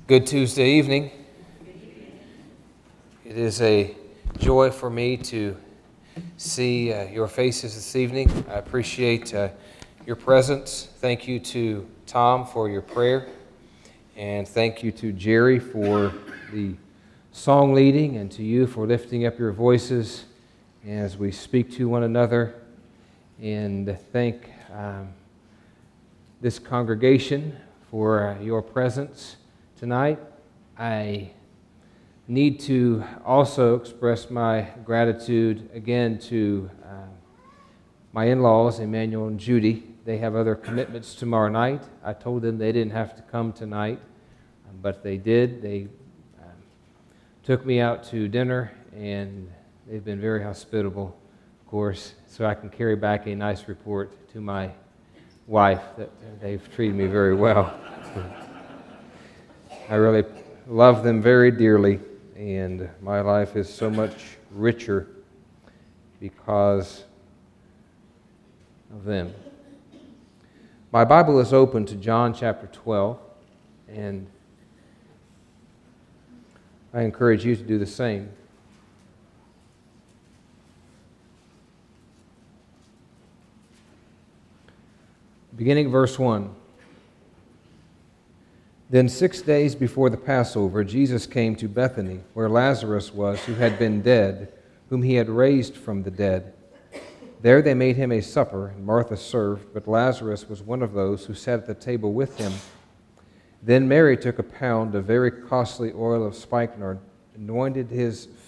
Good Tuesday evening. It is a joy for me to see your faces this evening. I appreciate your presence. Thank you to Tom for your prayer. And thank you to Jerry for the song leading and to you for lifting up your voices as we speak to one another. And thank this congregation for your presence tonight. I need to also express my gratitude again to my in-laws, Emmanuel and Judy. They have other commitments tomorrow night. I told them they didn't have to come tonight, but they did. They took me out to dinner, and they've been very hospitable, of course, so I can carry back a nice report to my wife that they've treated me very well. I really love them very dearly, and my life is so much richer because of them. My Bible is open to John chapter 12, and I encourage you to do the same. Beginning verse 1. Then 6 days before the Passover, Jesus came to Bethany, where Lazarus was, who had been dead, whom he had raised from the dead. There they made him a supper, and Martha served, but Lazarus was one of those who sat at the table with him. Then Mary took a pound of very costly oil of spikenard, anointed the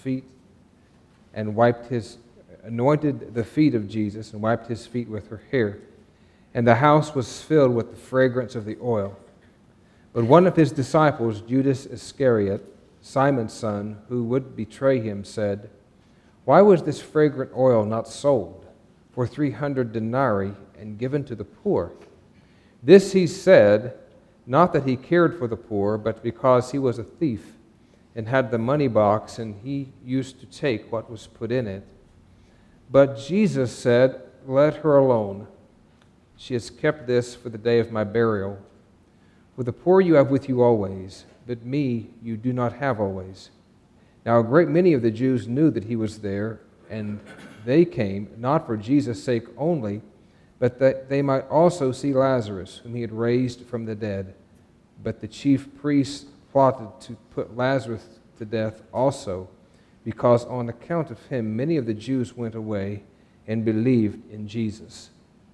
feet of Jesus, and wiped his feet with her hair. And the house was filled with the fragrance of the oil. But one of his disciples, Judas Iscariot, Simon's son, who would betray him, said, "Why was this fragrant oil not sold for 300 denarii and given to the poor?" This he said, not that he cared for the poor, but because he was a thief and had the money box, and he used to take what was put in it. But Jesus said, "Let her alone. She has kept this for the day of my burial. For the poor you have with you always, but me you do not have always." Now a great many of the Jews knew that he was there, and they came, not for Jesus' sake only, but that they might also see Lazarus, whom he had raised from the dead. But the chief priests plotted to put Lazarus to death also, because on account of him many of the Jews went away and believed in Jesus.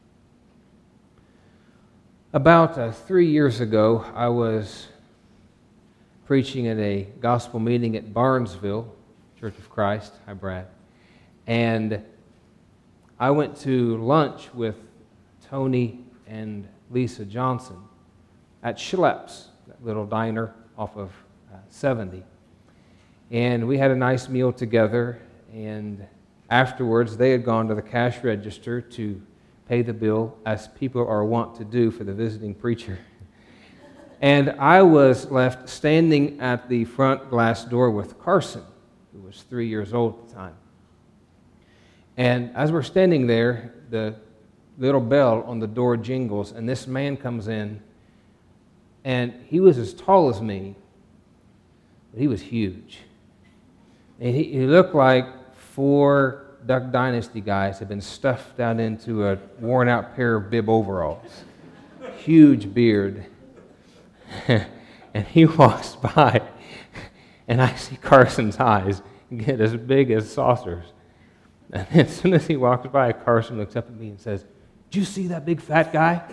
About 3 years ago, I was preaching at a gospel meeting at Barnesville, Church of Christ. Hi, Brad. And I went to lunch with Tony and Lisa Johnson at Schlepp's, that little diner off of 70. And we had a nice meal together, and afterwards they had gone to the cash register to pay the bill, as people are wont to do for the visiting preacher. And I was left standing at the front glass door with Carson, who was 3 years old at the time. And as we're standing there, the little bell on the door jingles, and this man comes in, and he was as tall as me, but he was huge. And he looked like 4 Duck Dynasty guys had been stuffed out into a worn-out pair of bib overalls. Huge beard. And he walks by, and I see Carson's eyes get as big as saucers. And as soon as he walks by, Carson looks up at me and says, "Did you see that big fat guy?"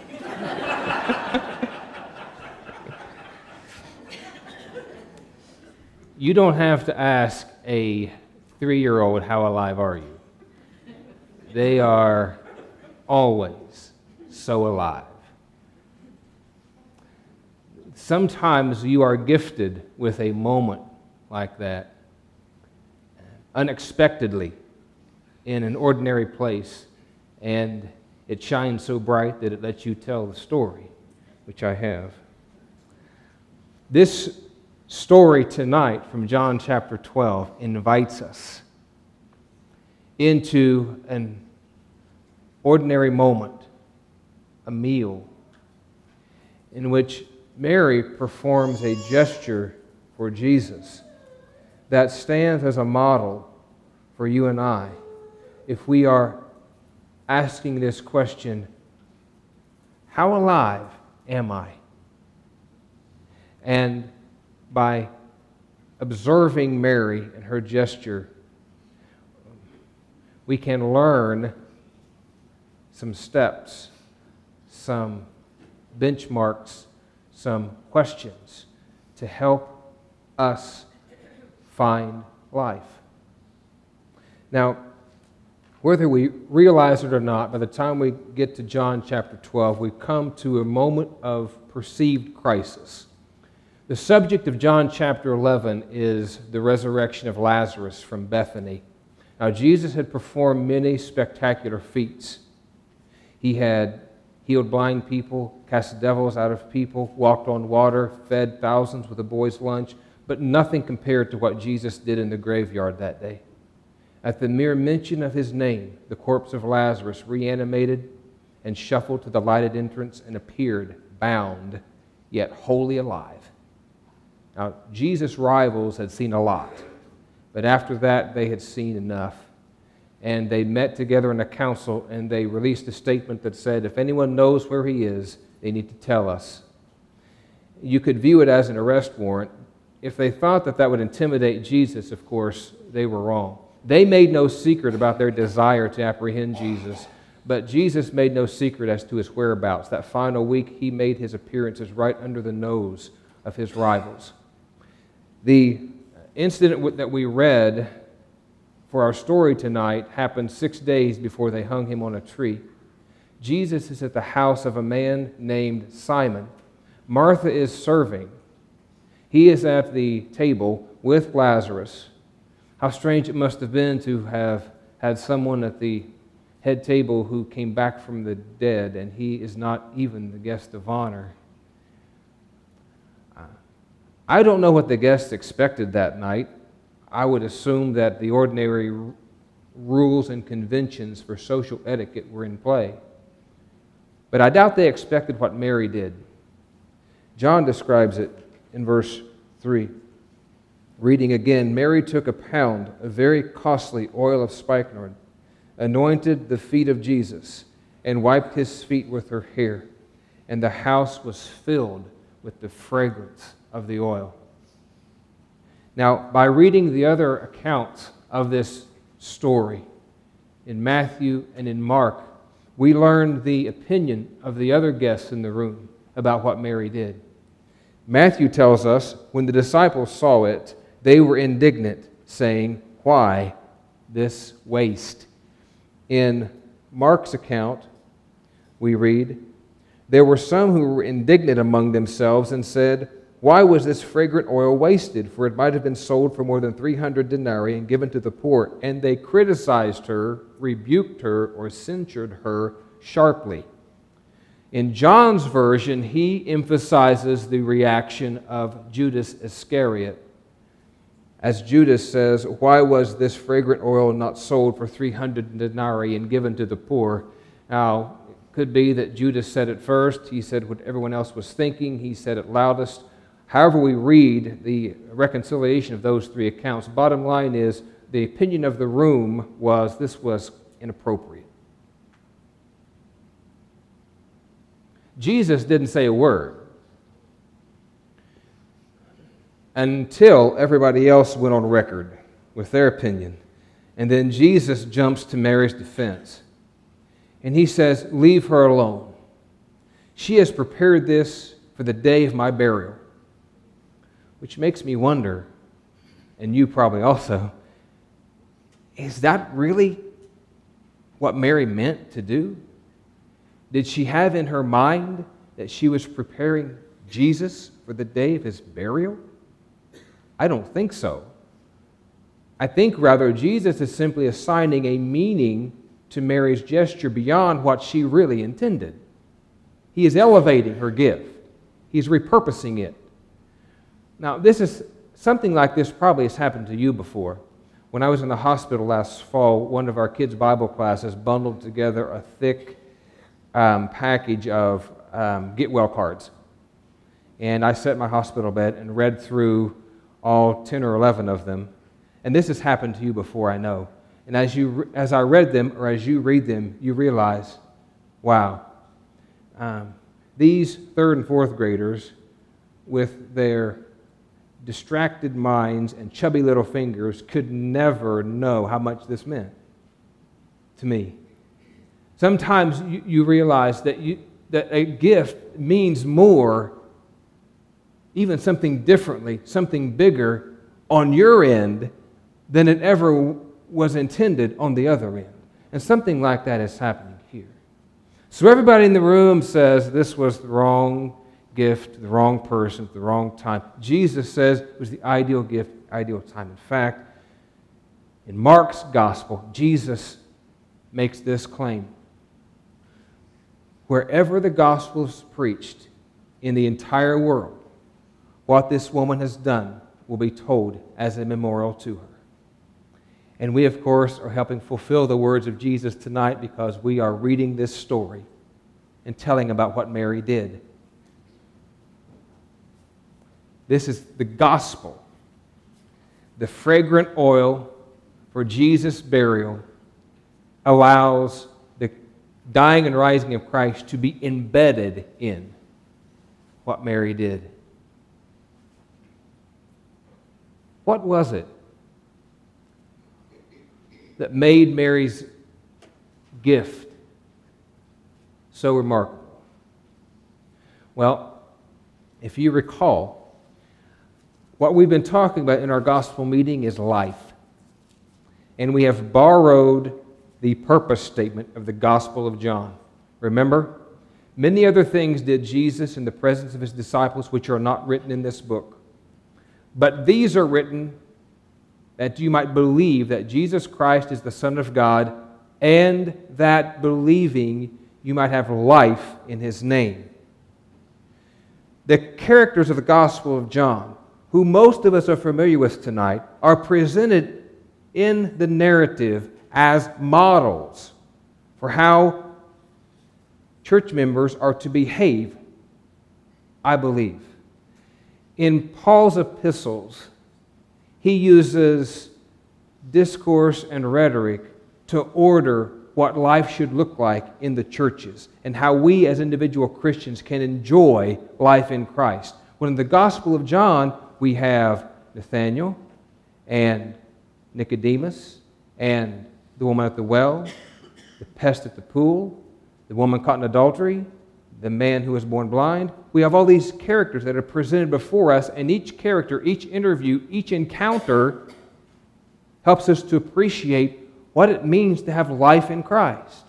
You don't have to ask a 3-year-old, "How alive are you?" They are always so alive. Sometimes you are gifted with a moment like that, unexpectedly, in an ordinary place, and it shines so bright that it lets you tell the story, which I have. This story tonight from John chapter 12 invites us into an ordinary moment, a meal, in which Mary performs a gesture for Jesus that stands as a model for you and I if we are asking this question, how alive am I? And by observing Mary and her gesture, we can learn some steps, some benchmarks, some questions to help us find life. Now, whether we realize it or not, by the time we get to John chapter 12, we come to a moment of perceived crisis. The subject of John chapter 11 is the resurrection of Lazarus from Bethany. Now, Jesus had performed many spectacular feats. He had healed blind people, cast devils out of people, walked on water, fed thousands with a boy's lunch, but nothing compared to what Jesus did in the graveyard that day. At the mere mention of his name, the corpse of Lazarus reanimated and shuffled to the lighted entrance and appeared bound, yet wholly alive. Now, Jesus' rivals had seen a lot, but after that they had seen enough. And they met together in a council, and they released a statement that said, if anyone knows where he is, they need to tell us. You could view it as an arrest warrant. If they thought that that would intimidate Jesus, of course, they were wrong. They made no secret about their desire to apprehend Jesus, but Jesus made no secret as to his whereabouts. That final week, he made his appearances right under the nose of his rivals. The incident that we read for our story tonight happened 6 days before they hung him on a tree. Jesus is at the house of a man named Simon. Martha is serving. He is at the table with Lazarus. How strange it must have been to have had someone at the head table who came back from the dead, and he is not even the guest of honor. I don't know what the guests expected that night. I would assume that the ordinary rules and conventions for social etiquette were in play. But I doubt they expected what Mary did. John describes it in verse 3. Reading again, Mary took a pound of very costly oil of spikenard, anointed the feet of Jesus, and wiped his feet with her hair, and the house was filled with the fragrance of the oil. Now, by reading the other accounts of this story in Matthew and in Mark, we learn the opinion of the other guests in the room about what Mary did. Matthew tells us, when the disciples saw it, they were indignant, saying, "Why this waste?" In Mark's account, we read, "There were some who were indignant among themselves and said, 'Why was this fragrant oil wasted? For it might have been sold for more than 300 denarii and given to the poor.' And they criticized her, rebuked her, or censured her sharply." In John's version, he emphasizes the reaction of Judas Iscariot. As Judas says, "Why was this fragrant oil not sold for 300 denarii and given to the poor?" Now, it could be that Judas said it first. He said what everyone else was thinking. He said it loudest. However we read the reconciliation of those three accounts, bottom line is the opinion of the room was this was inappropriate. Jesus didn't say a word until everybody else went on record with their opinion. And then Jesus jumps to Mary's defense. And he says, "Leave her alone. She has prepared this for the day of my burial." Which makes me wonder, and you probably also, is that really what Mary meant to do? Did she have in her mind that she was preparing Jesus for the day of his burial? I don't think so. I think rather Jesus is simply assigning a meaning to Mary's gesture beyond what she really intended. He is elevating her gift. He's repurposing it. Now, something like this probably has happened to you before. When I was in the hospital last fall, one of our kids' Bible classes bundled together a thick package of get well cards. and I sat in my hospital bed and read through all 10 or 11 of them. And this has happened to you before, I know. And as I read them, or as you read them, you realize, wow, these third and fourth graders with their distracted minds and chubby little fingers could never know how much this meant to me. Sometimes you realize that a gift means more, even something differently, something bigger on your end than it ever was intended on the other end. And something like that is happening here. So everybody in the room says this was the wrong gift, the wrong person, at the wrong time. Jesus says it was the ideal gift, ideal time. In fact, in Mark's gospel, Jesus makes this claim. Wherever the gospel is preached in the entire world, what this woman has done will be told as a memorial to her. And we, of course, are helping fulfill the words of Jesus tonight because we are reading this story and telling about what Mary did. This is the gospel, the fragrant oil for Jesus' burial allows the dying and rising of Christ to be embedded in what Mary did. What was it that made Mary's gift so remarkable? Well, if you recall, what we've been talking about in our gospel meeting is life. And we have borrowed the purpose statement of the Gospel of John. Remember? Many other things did Jesus in the presence of his disciples which are not written in this book. But these are written that you might believe that Jesus Christ is the Son of God, and that believing you might have life in his name. The characters of the Gospel of John, who most of us are familiar with tonight, are presented in the narrative as models for how church members are to behave, I believe. In Paul's epistles, he uses discourse and rhetoric to order what life should look like in the churches and how we as individual Christians can enjoy life in Christ. When in the Gospel of John, we have Nathanael and Nicodemus and the woman at the well, the pest at the pool, the woman caught in adultery, the man who was born blind. We have all these characters that are presented before us, and each character, each interview, each encounter helps us to appreciate what it means to have life in Christ.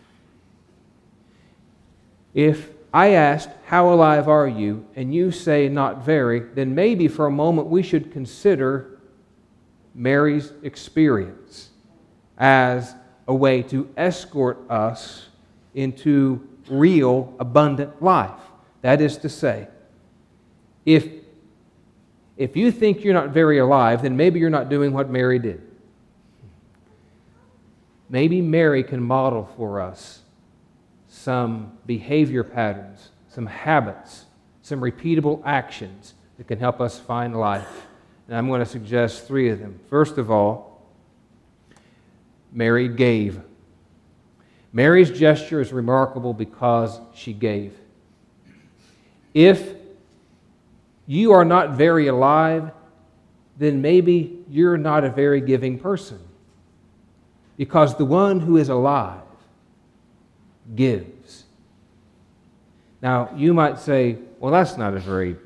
If I asked, "How alive are you?" and you say, "Not very," then maybe for a moment we should consider Mary's experience as a way to escort us into real, abundant life. That is to say, if you think you're not very alive, then maybe you're not doing what Mary did. Maybe Mary can model for us some behavior patterns, some habits, some repeatable actions that can help us find life. And I'm going to suggest 3 of them. First of all, Mary gave. Mary's gesture is remarkable because she gave. If you are not very alive, then maybe you're not a very giving person. Because the one who is alive gives. Now, you might say, well, that's not a very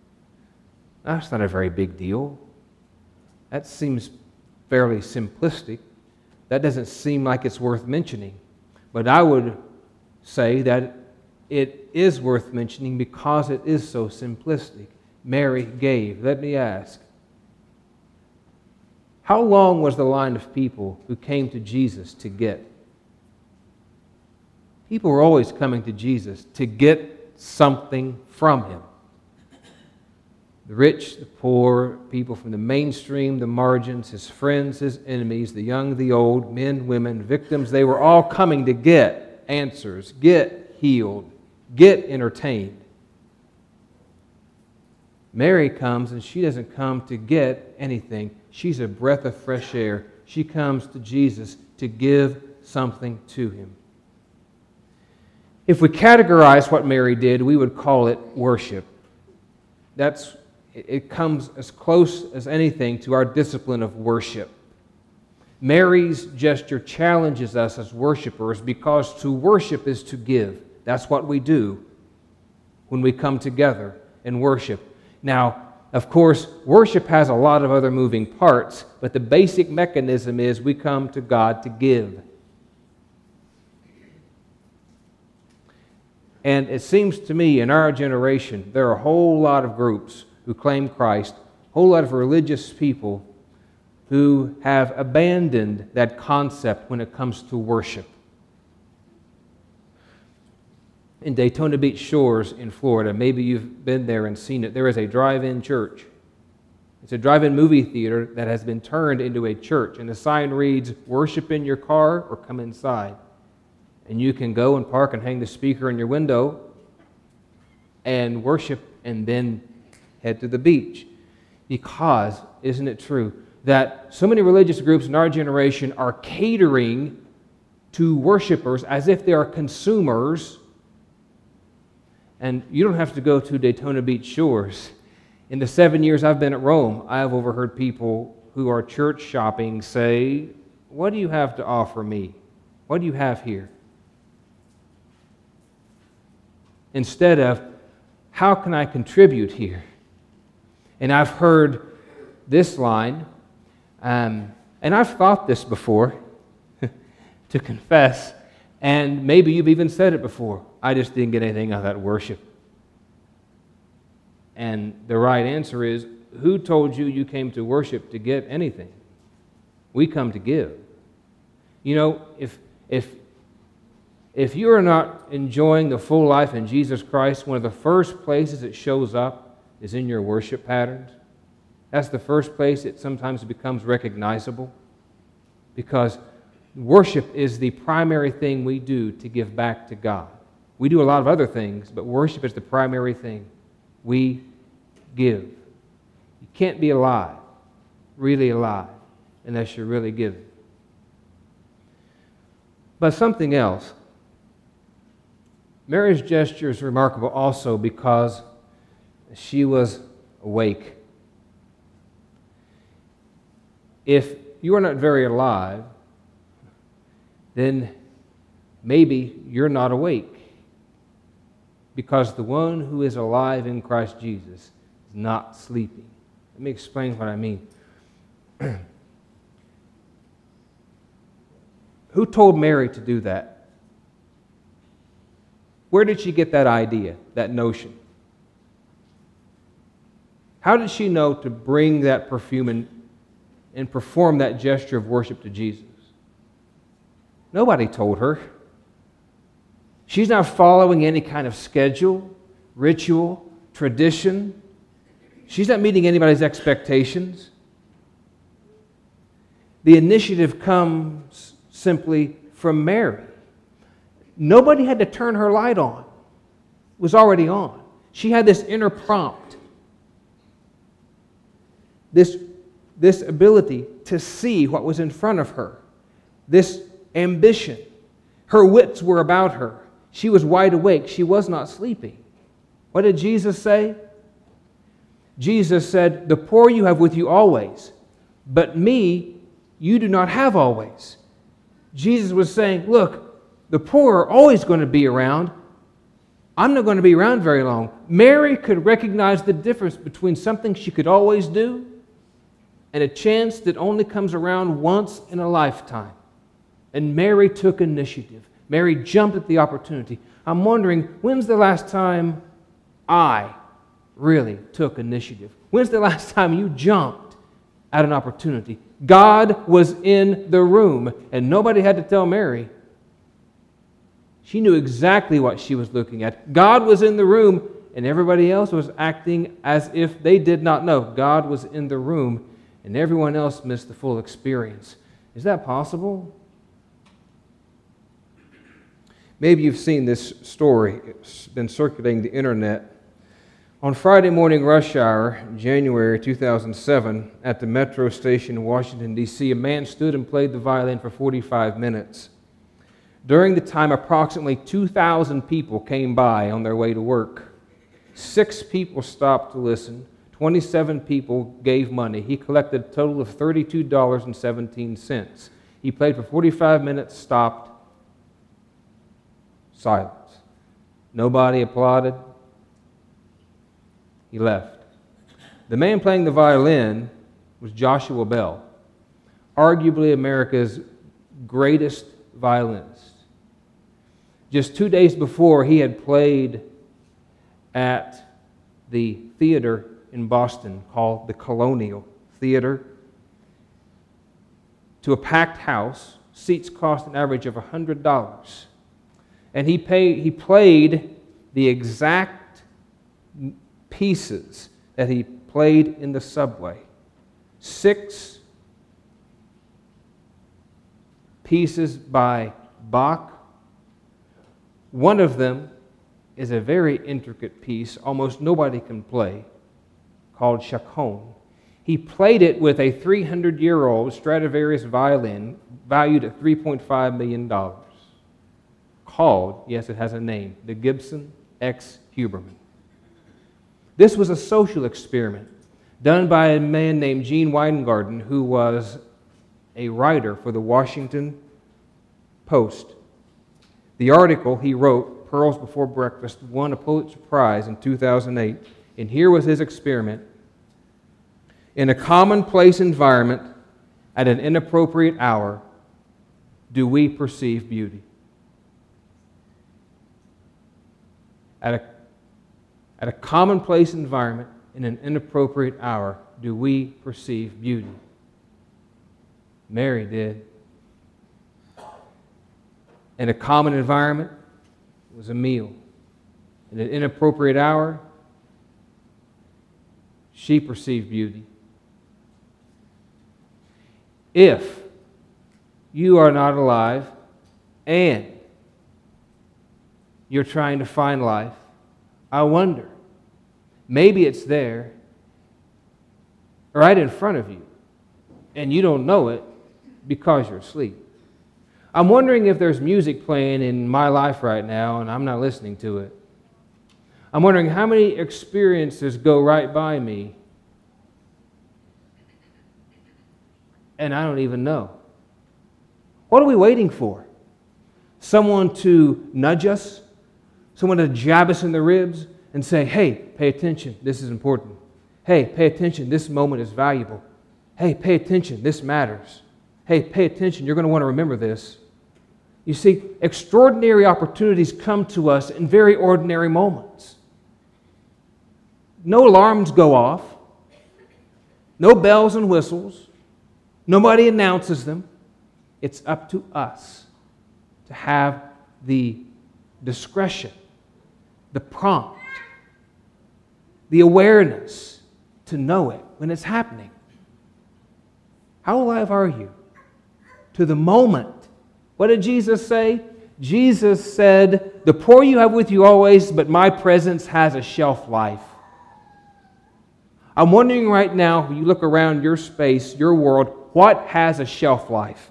big deal. That seems fairly simplistic. That doesn't seem like it's worth mentioning. But I would say that it is worth mentioning because it is so simplistic. Mary gave. Let me ask, how long was the line of people who came to Jesus to get? People were always coming to Jesus to get something from him. The rich, the poor, people from the mainstream, the margins, his friends, his enemies, the young, the old, men, women, victims, they were all coming to get answers, get healed, get entertained. Mary comes, and she doesn't come to get anything. She's a breath of fresh air. She comes to Jesus to give something to him. If we categorize what Mary did, we would call it worship. It comes as close as anything to our discipline of worship. Mary's gesture challenges us as worshipers because to worship is to give. That's what we do when we come together and worship. Now, of course, worship has a lot of other moving parts, but the basic mechanism is we come to God to give. And it seems to me in our generation, there are a whole lot of groups who claim Christ, a whole lot of religious people who have abandoned that concept when it comes to worship. In Daytona Beach Shores in Florida, maybe you've been there and seen it, there is a drive-in church. It's a drive-in movie theater that has been turned into a church, and the sign reads, "Worship in your car or come inside." And you can go and park and hang the speaker in your window and worship and then head to the beach. Because, isn't it true, that so many religious groups in our generation are catering to worshipers as if they are consumers. And you don't have to go to Daytona Beach Shores. In the 7 years I've been at Rome, I have overheard people who are church shopping say, "What do you have to offer me? What do you have here?" Instead of, "How can I contribute here?" And I've heard this line, and I've thought this before, to confess, and maybe you've even said it before, "I just didn't get anything out of that worship." And the right answer is, who told you you came to worship to get anything? We come to give. You know, if you are not enjoying the full life in Jesus Christ, one of the first places it shows up is in your worship patterns. That's the first place it sometimes becomes recognizable, because worship is the primary thing we do to give back to God. We do a lot of other things, but worship is the primary thing we give. You can't be alive, really alive, unless you're really giving. But something else. Mary's gesture is remarkable also because she was awake. If you are not very alive, then maybe you're not awake, because the one who is alive in Christ Jesus is not sleeping. Let me explain what I mean. Who told Mary to do that? Where did she get that idea, that notion? How did she know to bring that perfume and perform that gesture of worship to Jesus? Nobody told her. She's not following any kind of schedule, ritual, tradition. She's not meeting anybody's expectations. The initiative comes simply from Mary. Nobody had to turn her light on. It was already on. She had this inner prompt, this ability to see what was in front of her, this ambition. Her wits were about her. She was wide awake. She was not sleeping. What did Jesus say? Jesus said, "The poor you have with you always, but me you do not have always." Jesus was saying, look, the poor are always going to be around. I'm not going to be around very long. Mary could recognize the difference between something she could always do and a chance that only comes around once in a lifetime. And Mary took initiative. Mary jumped at the opportunity. I'm wondering, when's the last time I really took initiative? When's the last time you jumped at an opportunity? God was in the room, and nobody had to tell Mary. She knew exactly what she was looking at. God was in the room, and everybody else was acting as if they did not know. God was in the room, and everyone else missed the full experience. Is that possible? Maybe you've seen this story. It's been circulating the internet On Friday morning rush hour, January 2007, at the metro station in Washington, D.C., a man stood and played the violin for 45 minutes. During the time, approximately 2,000 people came by on their way to work. 6 people stopped to listen. 27 people gave money. He collected a total of $32.17. He played for 45 minutes, stopped. Silence. Nobody applauded. He left. The man playing the violin was Joshua Bell, arguably America's greatest violinist. Just 2 days before, he had played at the theater in Boston called the Colonial Theater to a packed house. Seats cost an average of $100. And he played the exact pieces that he played in the subway. 6 pieces by Bach. One of them is a very intricate piece, almost nobody can play, called Chaconne. He played it with a 300-year-old Stradivarius violin valued at $3.5 million. Called, yes, it has a name, the Gibson X. Huberman. This was a social experiment done by a man named Gene Weingarten, who was a writer for the Washington Post. The article he wrote, Pearls Before Breakfast, won a Pulitzer Prize in 2008, and here was his experiment. In a commonplace environment, at an inappropriate hour, do we perceive beauty? At a commonplace environment, in an inappropriate hour, do we perceive beauty? Mary did. In a common environment, it was a meal. In an inappropriate hour, she perceived beauty. If you are not alive and you're trying to find life, I wonder, maybe it's there right in front of you and you don't know it because you're asleep. I'm wondering if there's music playing in my life right now and I'm not listening to it. I'm wondering how many experiences go right by me and I don't even know. What are we waiting for? Someone to nudge us? Someone to jab us in the ribs and say, hey, pay attention, this is important. Hey, pay attention, this moment is valuable. Hey, pay attention, this matters. Hey, pay attention, you're going to want to remember this. You see, extraordinary opportunities come to us in very ordinary moments. No alarms go off. No bells and whistles. Nobody announces them. It's up to us to have the discretion, the prompt, the awareness to know it when it's happening. How alive are you to the moment? What did Jesus say? Jesus said, the poor you have with you always, but my presence has a shelf life. I'm wondering right now, when you look around your space, your world, what has a shelf life?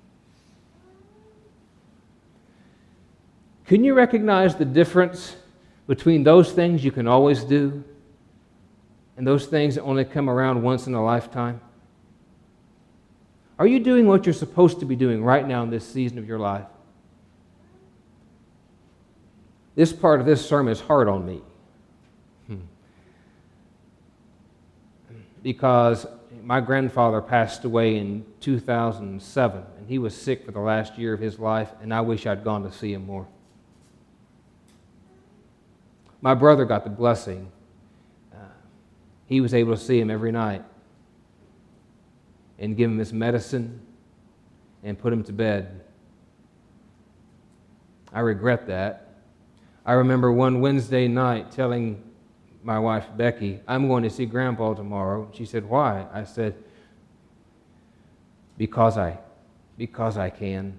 Can you recognize the difference between those things you can always do and those things that only come around once in a lifetime? Are you doing what you're supposed to be doing right now in this season of your life? This part of this sermon is hard on me. Because my grandfather passed away in 2007, and he was sick for the last year of his life, and I wish I'd gone to see him more. My brother got the blessing. He was able to see him every night and give him his medicine and put him to bed. I regret that. I remember one Wednesday night telling my wife, Becky, I'm going to see Grandpa tomorrow. She said, why? I said, because I can.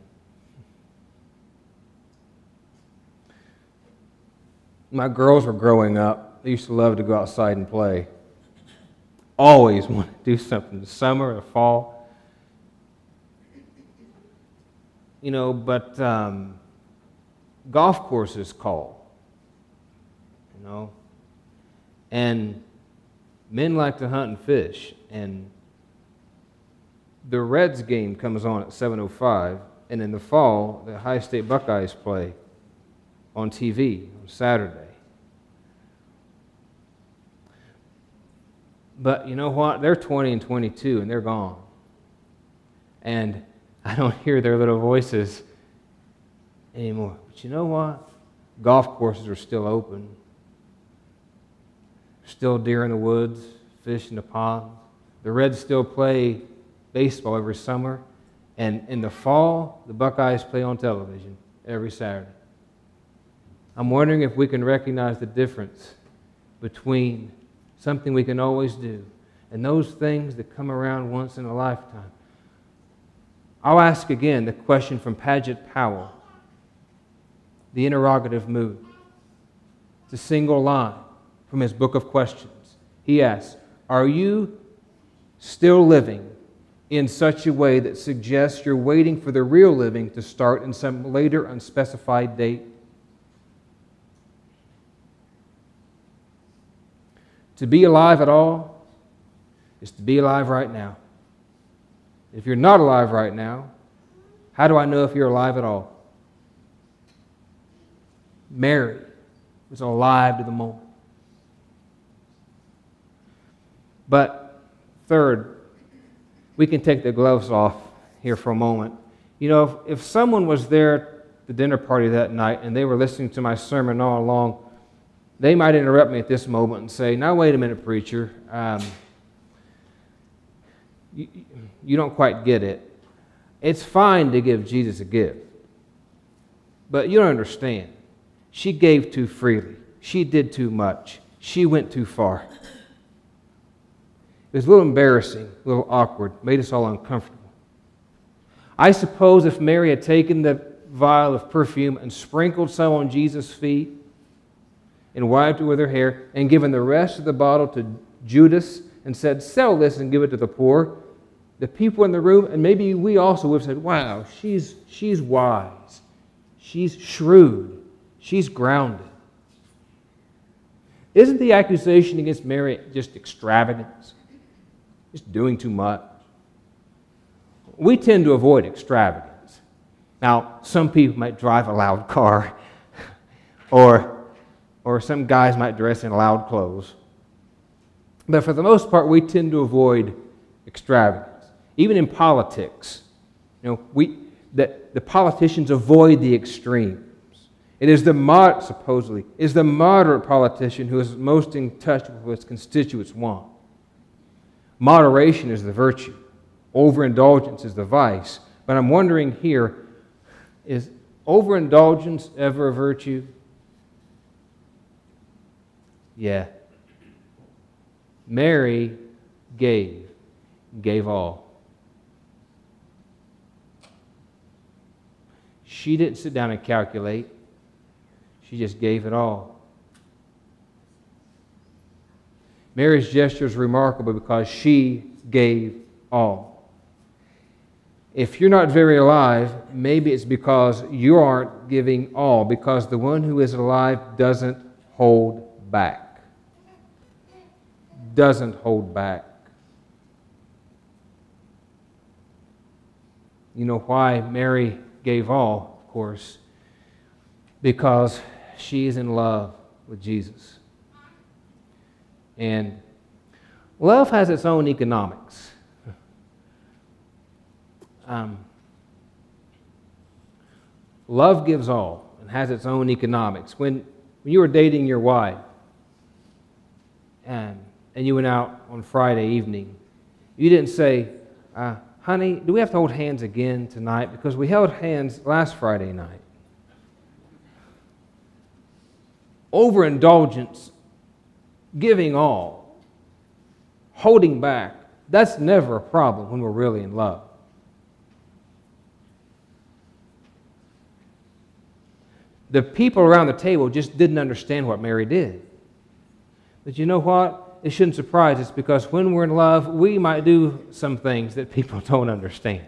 My girls were growing up, I used to love to go outside and play. Always want to do something, the summer, the fall. But golf courses call, and men like to hunt and fish, and the Reds game comes on at 7:05, and in the fall, the High State Buckeyes play on TV on Saturday. But you know what? They're 20 and 22, and they're gone. And I don't hear their little voices anymore. But you know what? Golf courses are still open. Still deer in the woods, fish in the ponds. The Reds still play baseball every summer. And in the fall, the Buckeyes play on television every Saturday. I'm wondering if we can recognize the difference between something we can always do and those things that come around once in a lifetime. I'll ask again the question from Paget Powell, the interrogative mood. It's a single line from his book of questions. He asks, are you still living in such a way that suggests you're waiting for the real living to start in some later unspecified date? To be alive at all is to be alive right now. If you're not alive right now, how do I know if you're alive at all? Mary was alive to the moment. But third, we can take the gloves off here for a moment. If someone was there at the dinner party that night and they were listening to my sermon all along, they might interrupt me at this moment and say, now wait a minute, preacher. You don't quite get it. It's fine to give Jesus a gift, but you don't understand. She gave too freely. She did too much. She went too far. It was a little embarrassing, a little awkward, made us all uncomfortable. I suppose if Mary had taken the vial of perfume and sprinkled some on Jesus' feet and wiped it with her hair and given the rest of the bottle to Judas and said, sell this and give it to the poor, the people in the room, and maybe we also would have said, wow, she's wise. She's shrewd. She's grounded. Isn't the accusation against Mary just extravagance? Just doing too much? We tend to avoid extravagance. Now, some people might drive a loud car, or some guys might dress in loud clothes. But for the most part, we tend to avoid extravagance. Even in politics, the politicians avoid the extremes. It is the moderate politician who is most in touch with what his constituents want. Moderation is the virtue. Overindulgence is the vice. But I'm wondering here, is overindulgence ever a virtue? Yeah. Mary gave all. She didn't sit down and calculate. She just gave it all. Mary's gesture is remarkable because she gave all. If you're not very alive, maybe it's because you aren't giving all, because the one who is alive doesn't hold back. Doesn't hold back. You know why Mary gave all, of course? Because she is in love with Jesus. And love has its own economics. Love gives all and has its own economics. When you were dating your wife and you went out on Friday evening, you didn't say, honey, do we have to hold hands again tonight? Because we held hands last Friday night. Overindulgence, giving all, holding back, that's never a problem when we're really in love. The people around the table just didn't understand what Mary did. But you know what? It shouldn't surprise us, because when we're in love, we might do some things that people don't understand.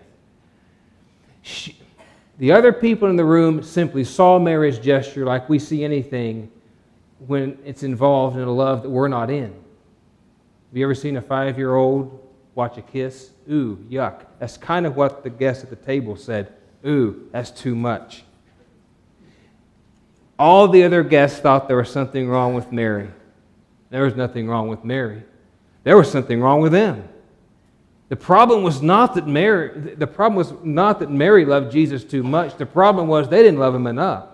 The other people in the room simply saw Mary's gesture like we see anything when it's involved in a love that we're not in. Have you ever seen a 5-year-old watch a kiss? Ooh, yuck. That's kind of what the guests at the table said. Ooh, that's too much. All the other guests thought there was something wrong with Mary. There was nothing wrong with Mary. There was something wrong with them. The problem was not that Mary loved Jesus too much. The problem was they didn't love him enough.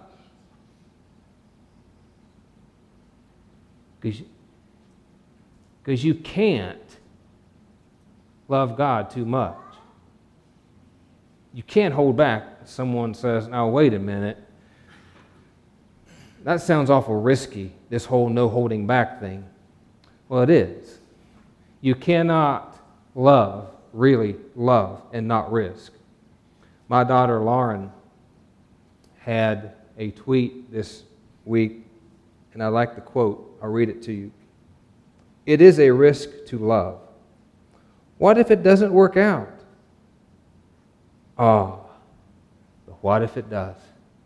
Because you can't love God too much. You can't hold back. Someone says, now wait a minute. That sounds awful risky, this whole no holding back thing. Well, it is. You cannot really love, and not risk. My daughter Lauren had a tweet this week, and I like the quote. I'll read it to you. It is a risk to love. What if it doesn't work out? Oh, but what if it does?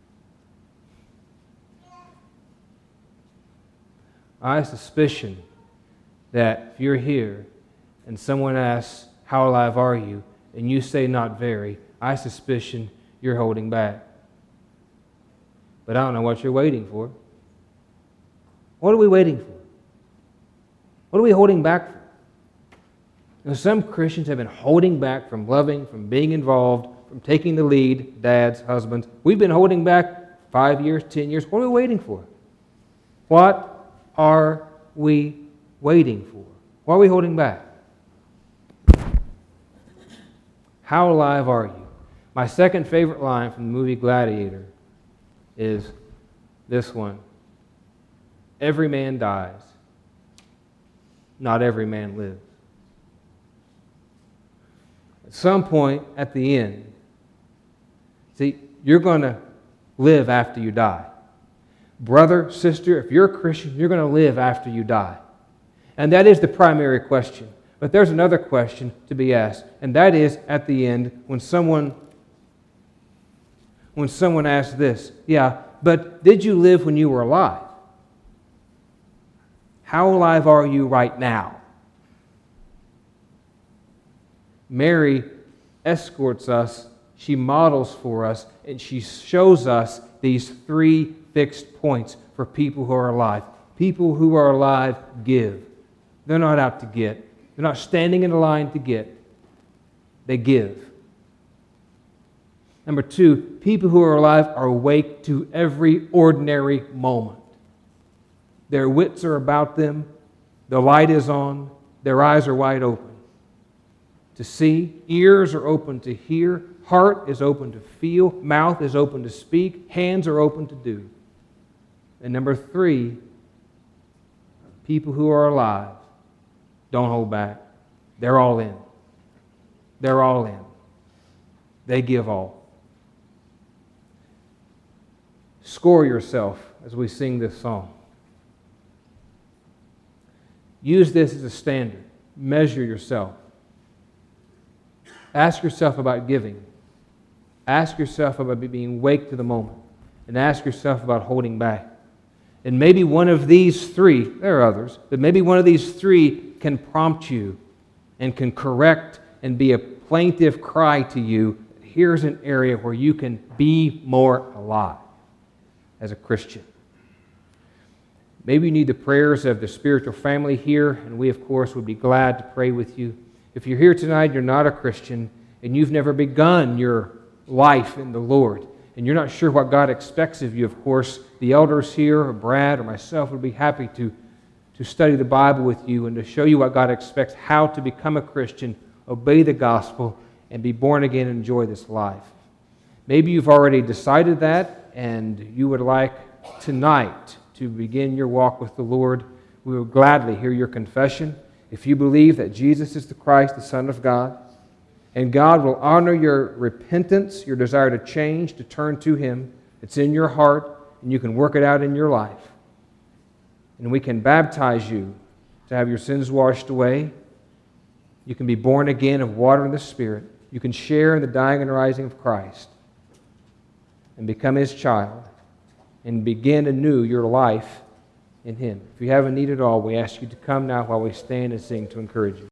I have suspicion that if you're here and someone asks, how alive are you? And you say not very, I suspicion you're holding back. But I don't know what you're waiting for. What are we waiting for? What are we holding back for? You know, some Christians have been holding back from loving, from being involved, from taking the lead, dads, husbands. We've been holding back 5 years, 10 years. What are we waiting for? What are we waiting for? Why are we holding back? How alive are you? My second favorite line from the movie Gladiator is this one. Every man dies. Not every man lives. At some point at the end, see, you're going to live after you die. Brother, sister, if you're a Christian, you're going to live after you die. And that is the primary question. But there's another question to be asked, and that is at the end when someone asks this, yeah, but did you live when you were alive? How alive are you right now? Mary escorts us, she models for us, and she shows us these 3 fixed points for people who are alive. People who are alive give. They're not out to get. They're not standing in a line to get. They give. Number 2, people who are alive are awake to every ordinary moment. Their wits are about them. The light is on. Their eyes are wide open to see. Ears are open to hear. Heart is open to feel. Mouth is open to speak. Hands are open to do. And number 3, people who are alive don't hold back. They're all in. They're all in. They give all. Score yourself as we sing this song. Use this as a standard. Measure yourself. Ask yourself about giving. Ask yourself about being awake to the moment. And ask yourself about holding back. And maybe one of these 3, there are others, but maybe one of these 3 can prompt you and can correct and be a plaintive cry to you. Here's an area where you can be more alive as a Christian. Maybe you need the prayers of the spiritual family here, and we, of course, would be glad to pray with you. If you're here tonight, you're not a Christian, and you've never begun your life in the Lord, and you're not sure what God expects of you, of course, the elders here, or Brad, or myself would be happy to study the Bible with you and to show you what God expects, how to become a Christian, obey the gospel, and be born again and enjoy this life. Maybe you've already decided that, and you would like tonight to begin your walk with the Lord. We will gladly hear your confession. If you believe that Jesus is the Christ, the Son of God, and God will honor your repentance, your desire to change, to turn to Him, it's in your heart, and you can work it out in your life. And we can baptize you to have your sins washed away. You can be born again of water and the Spirit. You can share in the dying and rising of Christ and become His child and begin anew your life in Him. If you have a need at all, we ask you to come now while we stand and sing to encourage you.